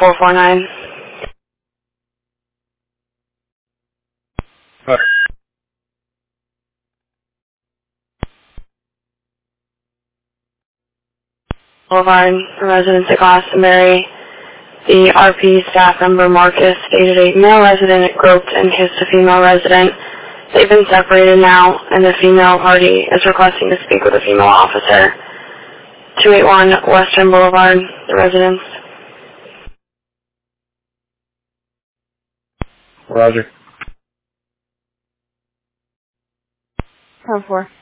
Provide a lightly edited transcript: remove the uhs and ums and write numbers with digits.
449. Boulevard, the residence at Glastonbury. The RP staff member Marcus stated a male resident groped and kissed a female resident. They've been separated now, and the female party is requesting to speak with a female officer. 281 Western Boulevard, the residence. Roger. 10-4.